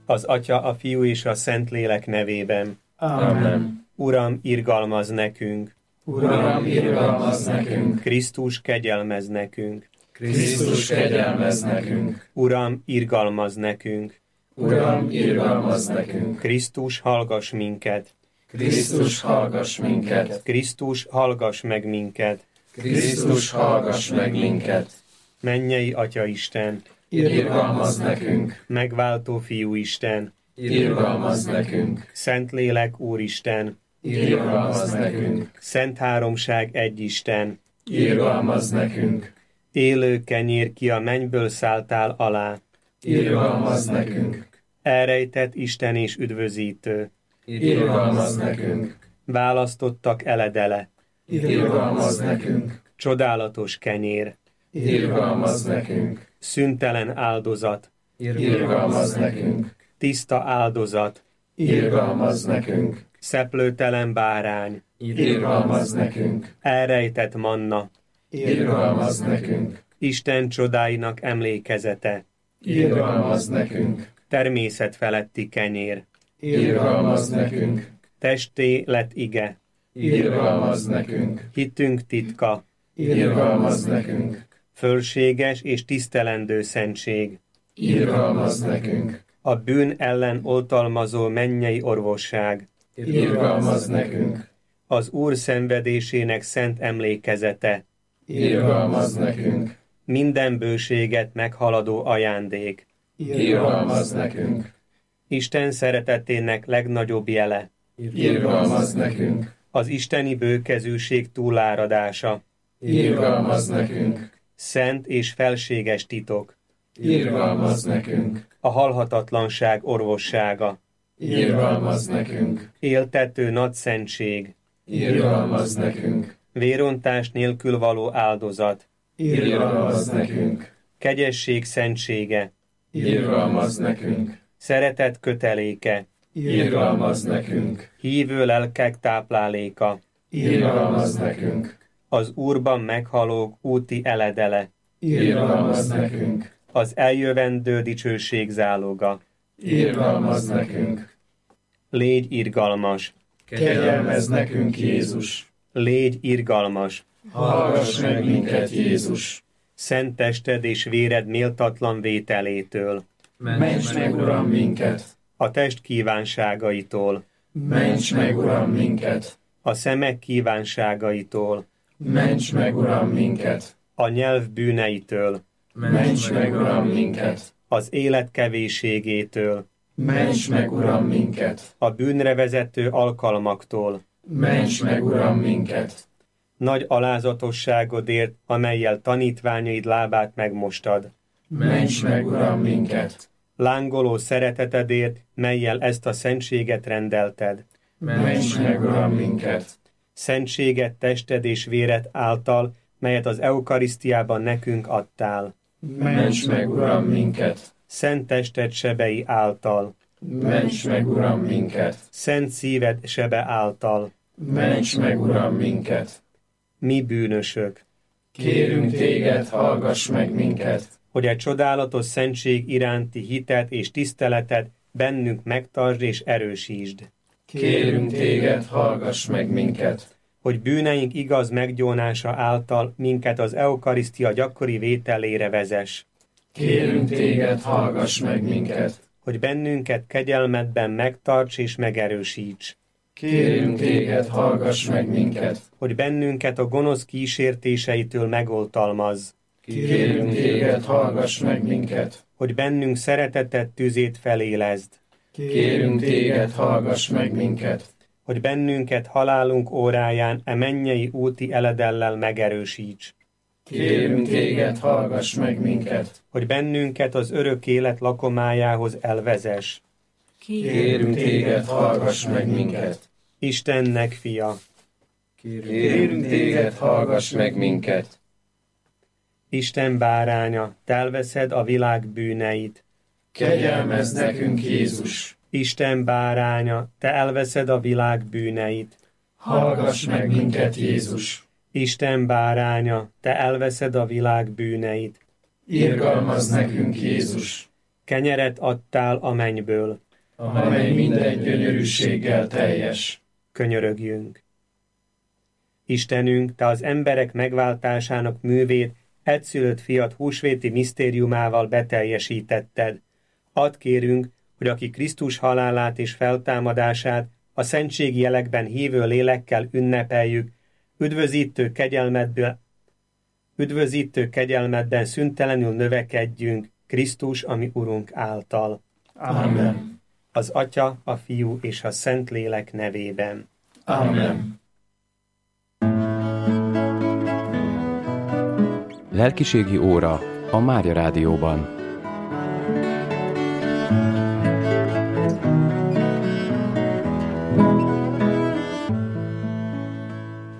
Az Atya, a Fiú és a Szentlélek nevében. Amen. Uram, irgalmazz nekünk. Uram, irgalmazz nekünk. Krisztus, kegyelmezz nekünk. Krisztus, kegyelmezz nekünk. Uram, irgalmazz nekünk. Uram, irgalmazz nekünk. Krisztus, hallgass minket. Krisztus, hallgass minket. Krisztus, hallgass meg minket. Krisztus, hallgass meg minket. Mennyei Atya Isten, Irgalmazz nekünk. megváltó Fiú Isten, Irgalmazz nekünk. Szentlélek Úristen, Irgalmazz nekünk. Szent Háromság egy Isten, Irgalmazz nekünk. élő kenyér, ki a mennyből szálltál alá, Irgalmazz nekünk. elrejtett Isten és üdvözítő, Irgalmazz nekünk. választottak eledele, Irgalmazz nekünk. csodálatos kenyér, Irgalmazz nekünk. szüntelen áldozat, Irgalmazz nekünk. tiszta áldozat, Irgalmazz nekünk. szeplőtelen bárány, Irgalmazz nekünk. elrejtett manna, Irgalmazz nekünk. Isten csodáinak emlékezete, Irgalmazz nekünk. természet feletti kenyér, Irgalmazz nekünk. testé lett ige, Irgalmazz nekünk. hitünk titka, Irgalmazz nekünk. fölséges és tisztelendő szentség, Irgalmazz nekünk. a bűn ellen oltalmazó mennyei orvosság, Irgalmazz nekünk. az Úr szenvedésének szent emlékezete, Irgalmazz nekünk. minden bőséget meghaladó ajándék, Irgalmazz nekünk. Isten szeretetének legnagyobb jele, Irgalmazz nekünk. az isteni bőkezűség túláradása, Irgalmazz nekünk. szent és felséges titok, Irgalmazz nekünk. a halhatatlanság orvossága, Irgalmazz nekünk. éltető nagyszentség, Irgalmazz nekünk. vérontás nélkül való áldozat, Irgalmazz nekünk. kegyesség szentsége, Irgalmazz nekünk. szeretet köteléke, Irgalmazz nekünk. hívő lelkek tápláléka, Irgalmazz nekünk. az Úrban meghalók úti eledele, Irgalmazz nekünk. az eljövendő dicsőség záloga. Irgalmazz nekünk. Légy irgalmas, Kegyelmezz nekünk, Jézus. légy irgalmas, Hallgass meg minket, Jézus. szent tested és véred méltatlan vételétől, Ments meg, Uram, minket. a test kívánságaitól, Ments meg, Uram, minket. a szemek kívánságaitól, Ments meg, Uram, minket. a nyelv bűneitől, Ments meg, Uram, minket. az élet kevésségétől, Ments meg, Uram, minket. a bűnre vezető alkalmaktól, Ments meg, Uram, minket. nagy alázatosságodért, amellyel tanítványaid lábát megmostad, Ments meg, Uram, minket. lángoló szeretetedért, mellyel ezt a szentséget rendelted, Ments meg, Uram, minket. szentséget tested és véred által, melyet az eukarisztiában nekünk adtál, Ments meg, Uram, minket. szent tested sebei által, Ments meg, Uram, minket. szent szíved sebe által, Ments meg, Uram, minket. mi bűnösök, Kérünk téged, hallgass meg minket. hogy egy csodálatos szentség iránti hitet és tiszteletet bennünk megtartsd és erősítsd, Kérünk téged, hallgass meg minket. hogy bűneink igaz meggyónása által minket az eukarisztia gyakori vételére vezess, Kérünk téged, hallgass meg minket. hogy bennünket kegyelmedben megtarts és megerősíts, Kérünk téged, hallgass meg minket. hogy bennünket a gonosz kísértéseitől megoltalmazz, Kérünk téged, hallgass meg minket. hogy bennünk szeretetet tüzét felélezd, Kérünk téged, hallgass meg minket. hogy bennünket halálunk óráján e mennyei úti eledellel megerősíts, Kérünk téged, hallgass meg minket. hogy bennünket az örök élet lakomájához elvezess. Kérünk téged, hallgass meg minket. Istennek fia, Kérünk téged, hallgass meg minket. Isten báránya, te elveszed a világ bűneit. Kegyelmezz nekünk, Jézus. Isten báránya, te elveszed a világ bűneit. Hallgass meg minket, Jézus. Isten báránya, te elveszed a világ bűneit. Irgalmazz nekünk, Jézus. Kenyeret adtál a mennyből, amely minden gyönyörűséggel teljes. Könyörögjünk. Istenünk, Te az emberek megváltásának művét egyszülött fiat húsvéti misztériumával beteljesítetted. Add kérünk, hogy aki Krisztus halálát és feltámadását a szentségi jelekben hívő lélekkel ünnepeljük, üdvözítő kegyelmedben szüntelenül növekedjünk Krisztus, ami Urunk által. Amen. Az Atya, a Fiú és a Szentlélek nevében. Amen. Lelkiségi óra a Mária Rádióban.